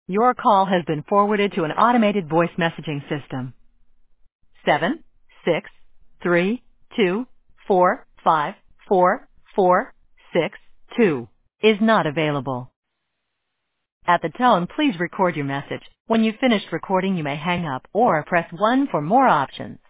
Your call has been forwarded to an automated voice messaging system. 76324544662 is not available. At the tone, please record your message. When you've finished recording, you may hang up or press 1 for more options.